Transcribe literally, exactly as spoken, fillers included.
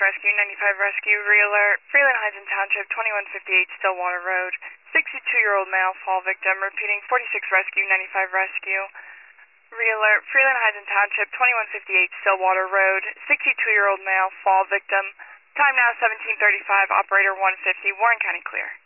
Rescue, ninety-five Rescue, re-alert, Freeland Heights in Township, twenty-one fifty-eight Stillwater Road, sixty-two-year-old male fall victim, repeating forty-six Rescue, ninety-five Rescue, re-alert, Freeland Heights in Township, twenty-one fifty-eight Stillwater Road, sixty-two-year-old male fall victim, time now seventeen thirty-five, operator one fifty, Warren County clear.